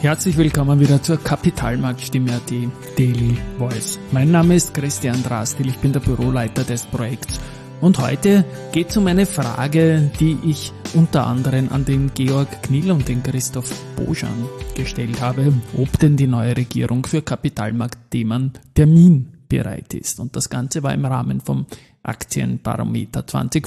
Herzlich willkommen wieder zur Kapitalmarktstimme.at Daily Voice. Mein Name ist Christian Drastil, ich bin der Büroleiter des Projekts. Und heute geht es um eine Frage, die ich unter anderem an den Georg Knill und den Christoph Bojan gestellt habe, ob denn die neue Regierung für Kapitalmarktthemen terminbereit ist. Und das Ganze war im Rahmen vom Aktienbarometer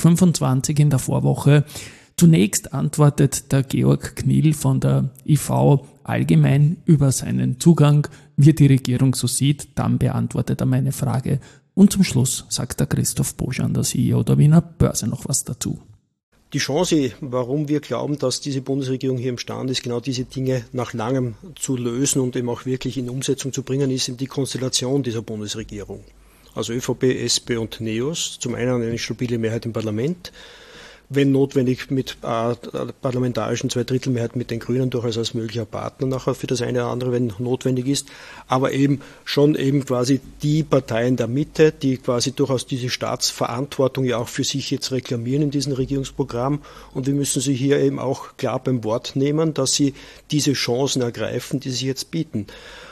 2025 in der Vorwoche. Zunächst antwortet der Georg Knill von der IV allgemein über seinen Zugang, wie die Regierung so sieht. Dann beantwortet er meine Frage. Und zum Schluss sagt der Christoph Bojan, der CEO der Wiener Börse, noch was dazu. Die Chance, warum wir glauben, dass diese Bundesregierung hier imstande ist, genau diese Dinge nach langem zu lösen und eben auch wirklich in Umsetzung zu bringen, ist eben die Konstellation dieser Bundesregierung. Also ÖVP, SP und NEOS. Zum einen eine stabile Mehrheit im Parlament, wenn notwendig mit parlamentarischen Zweidrittelmehrheit mit den Grünen durchaus als möglicher Partner nachher für das eine oder andere, wenn notwendig ist, aber eben schon eben quasi die Parteien der Mitte, die quasi durchaus diese Staatsverantwortung ja auch für sich jetzt reklamieren in diesem Regierungsprogramm, und wir müssen sie hier eben auch klar beim Wort nehmen, dass sie diese Chancen ergreifen, die sich jetzt bieten.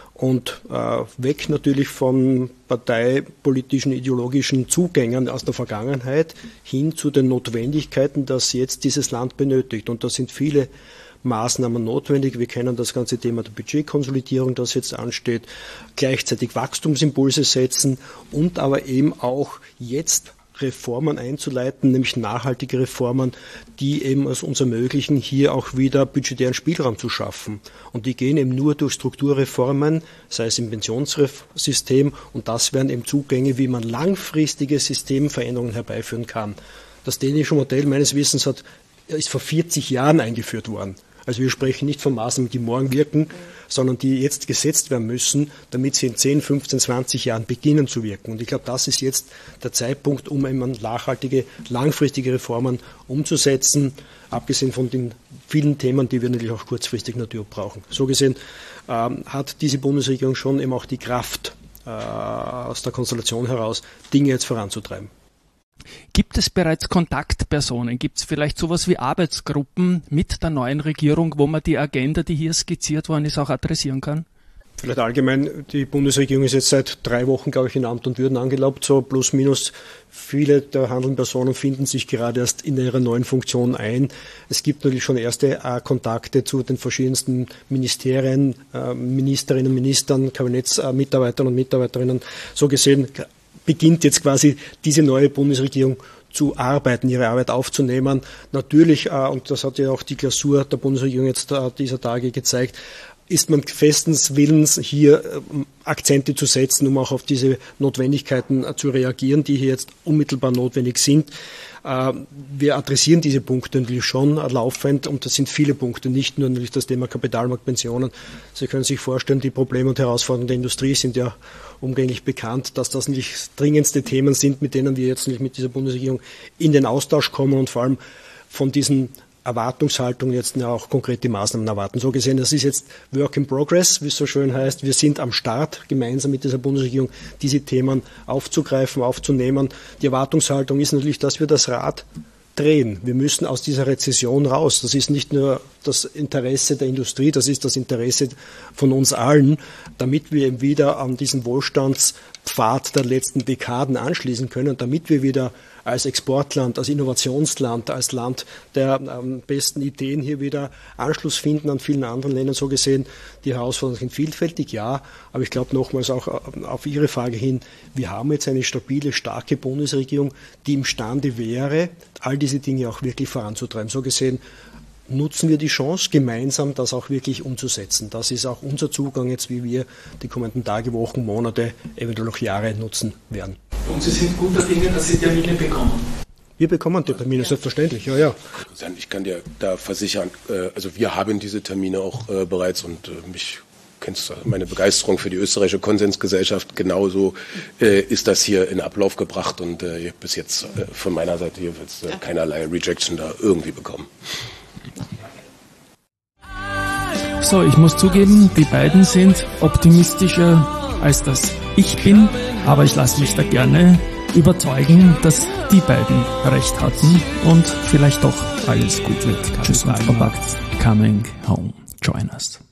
Und weg natürlich von parteipolitischen, ideologischen Zugängen aus der Vergangenheit hin zu den Notwendigkeiten, dass jetzt dieses Land benötigt. Und da sind viele Maßnahmen notwendig. Wir kennen das ganze Thema der Budgetkonsolidierung, das jetzt ansteht, gleichzeitig Wachstumsimpulse setzen und aber eben auch jetzt Reformen einzuleiten, nämlich nachhaltige Reformen, die eben es uns ermöglichen, hier auch wieder budgetären Spielraum zu schaffen. Und die gehen eben nur durch Strukturreformen, sei es im Pensionssystem, und das wären eben Zugänge, wie man langfristige Systemveränderungen herbeiführen kann. Das dänische Modell meines Wissens ist vor 40 Jahren eingeführt worden. Also wir sprechen nicht von Maßnahmen, die morgen wirken, sondern die jetzt gesetzt werden müssen, damit sie in 10, 15, 20 Jahren beginnen zu wirken. Und ich glaube, das ist jetzt der Zeitpunkt, um eben nachhaltige, langfristige Reformen umzusetzen, abgesehen von den vielen Themen, die wir natürlich auch kurzfristig natürlich brauchen. So gesehen hat diese Bundesregierung schon eben auch die Kraft, aus der Konstellation heraus Dinge jetzt voranzutreiben. Gibt es bereits Kontaktpersonen? Gibt es vielleicht sowas wie Arbeitsgruppen mit der neuen Regierung, wo man die Agenda, die hier skizziert worden ist, auch adressieren kann? Vielleicht allgemein, die Bundesregierung ist jetzt seit 3 Wochen, glaube ich, in Amt und Würden angelaubt, so plus minus. Viele der handelnden Personen finden sich gerade erst in ihrer neuen Funktion ein. Es gibt natürlich schon erste Kontakte zu den verschiedensten Ministerien, Ministerinnen, Ministern, Kabinettsmitarbeitern und Mitarbeiterinnen. So gesehen beginnt jetzt quasi diese neue Bundesregierung zu arbeiten, ihre Arbeit aufzunehmen. Natürlich, und das hat ja auch die Klausur der Bundesregierung jetzt dieser Tage gezeigt, ist man festens willens, hier Akzente zu setzen, um auch auf diese Notwendigkeiten zu reagieren, die hier jetzt unmittelbar notwendig sind. Wir adressieren diese Punkte natürlich schon laufend, und das sind viele Punkte, nicht nur natürlich das Thema Kapitalmarktpensionen. Sie können sich vorstellen, die Probleme und Herausforderungen der Industrie sind ja umgänglich bekannt, dass das nicht dringendste Themen sind, mit denen wir jetzt nicht mit dieser Bundesregierung in den Austausch kommen und vor allem von diesen Erwartungshaltung jetzt ja auch konkrete Maßnahmen erwarten. So gesehen, das ist jetzt Work in Progress, wie es so schön heißt. Wir sind am Start, gemeinsam mit dieser Bundesregierung, diese Themen aufzugreifen, aufzunehmen. Die Erwartungshaltung ist natürlich, dass wir das Rad drehen. Wir müssen aus dieser Rezession raus. Das ist nicht nur das Interesse der Industrie, das ist das Interesse von uns allen, damit wir eben wieder an diesen Wohlstandspfad der letzten Dekaden anschließen können, damit wir wieder als Exportland, als Innovationsland, als Land der besten Ideen hier wieder Anschluss finden an vielen anderen Ländern. So gesehen, die Herausforderungen sind vielfältig, ja, aber ich glaube nochmals auch auf Ihre Frage hin, wir haben jetzt eine stabile, starke Bundesregierung, die imstande wäre, all diese Dinge auch wirklich voranzutreiben. So gesehen nutzen wir die Chance, gemeinsam das auch wirklich umzusetzen. Das ist auch unser Zugang jetzt, wie wir die kommenden Tage, Wochen, Monate, eventuell auch Jahre nutzen werden. Und Sie sind guter Dinge, dass Sie Termine bekommen? Wir bekommen die Termine, selbstverständlich, ja. Ich kann dir da versichern, also wir haben diese Termine auch bereits, und mich kennst du, meine Begeisterung für die österreichische Konsensgesellschaft, genauso ist das hier in Ablauf gebracht, und bis jetzt von meiner Seite hier wird es keinerlei Rejection da irgendwie bekommen. So, ich muss zugeben, die beiden sind optimistischer, als das ich bin, aber ich lasse mich da gerne überzeugen, dass die beiden recht hatten und vielleicht doch alles gut wird. Tschüss und Baba, coming home. Join us.